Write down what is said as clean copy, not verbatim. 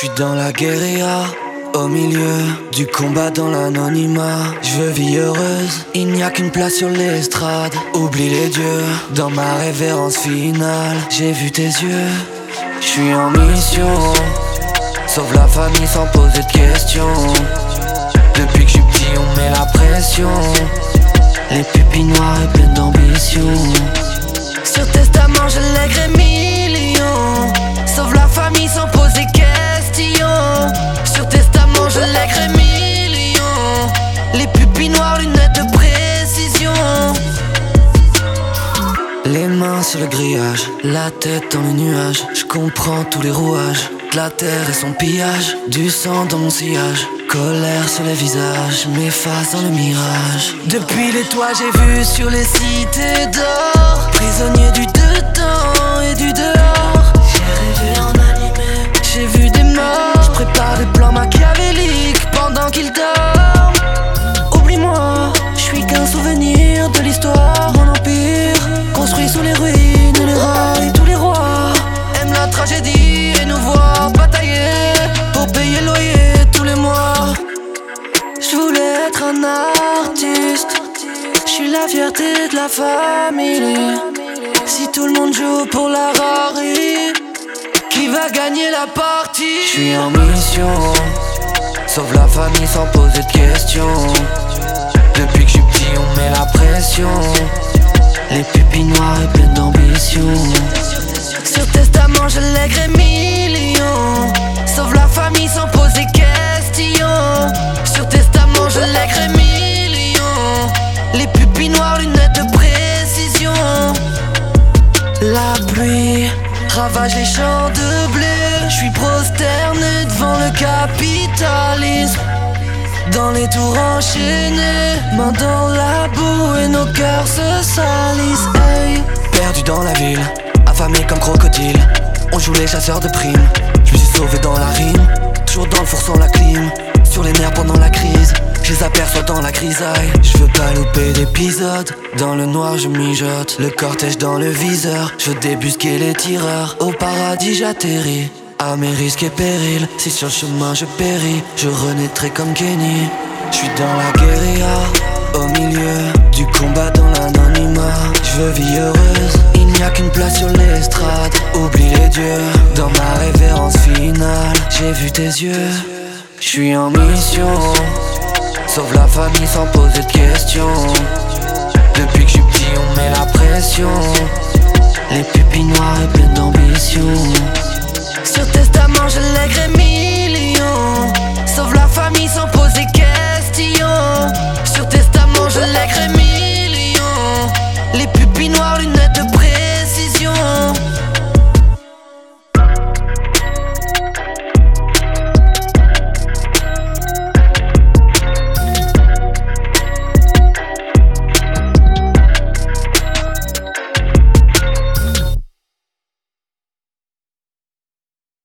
J'suis dans la guérilla, au milieu du combat dans l'anonymat. J'veux vie heureuse, il n'y a qu'une place sur l'estrade. Oublie les dieux, dans ma révérence finale. J'ai vu tes yeux, j'suis en mission. Sauve la famille sans poser de questions. Depuis que j'suis petit on met la pression. Les pupilles noires et pleines d'ambition. Sur testament je lèguerai millions. Sauve la famille sans poser questions. Sur testament je lèguerai millions. Les pupilles noires, lunettes de précision. Les mains sur le grillage, la tête dans les nuages. Je comprends tous les rouages de la terre et son pillage. Du sang dans mon sillage, colère sur les visages, m'efface dans le mirage. Depuis les toits j'ai vu sur les cités d'or, prisonnier du dedans et du dehors. J'ai rêvé en animé, j'ai vu des morts. Je prépare des plans machiavéliques pendant qu'ils dorment. Oublie-moi, je suis qu'un souvenir de l'histoire. Mon empire, construit sous les ruines et les rails. Tous les rois aiment la tragédie et nous voient batailler pour payer le loyer tous les mois. Je voulais être un artiste, je suis la fierté de la famille. Si tout le monde joue pour la Rari, qui va gagner la partie? Je suis en mission, sauve la famille sans poser de questions. Depuis que j'suis petit on met la pression. Les pupilles noires et pleines d'ambition. Sur testament je lèguerai millions. Sauve la famille sans poser questions. Sur testament je lèguerai millions. Les pupilles noires, lunettes de précision. La pluie ravage les champs de blé. J'suis prosterné devant le capitalisme. Dans les tours enchaînées, mains dans la boue et nos cœurs se salissent. Hey. Perdu dans la ville, affamé comme crocodile. On joue les chasseurs de primes. Je me suis sauvé dans la rime, toujours dans le four sans la clim. Sur les nerfs pendant la crise, je les aperçois dans la grisaille. Je veux pas louper d'épisode, dans le noir je mijote. Le cortège dans le viseur, je veux débusquer les tireurs. Au paradis j'atterris, à mes risques et périls. Si sur le chemin je péris, je renaîtrai comme Kenny. Je suis dans la guérilla, au milieu du combat dans l'anonymat. Je veux vie heureuse, il n'y a qu'une place sur l'estrade. Oublie les dieux, dans ma révérence finale. J'ai vu tes yeux, je suis en mission. Sauve la famille sans poser de questions. Depuis que j'suis petit on met la pression. Les pupilles noires et pleines d'ambition. Sur testament je lèguerai millions. Sauve la famille sans poser questions. Sur testament je lèguerai millions. Les pupilles noires, lunettes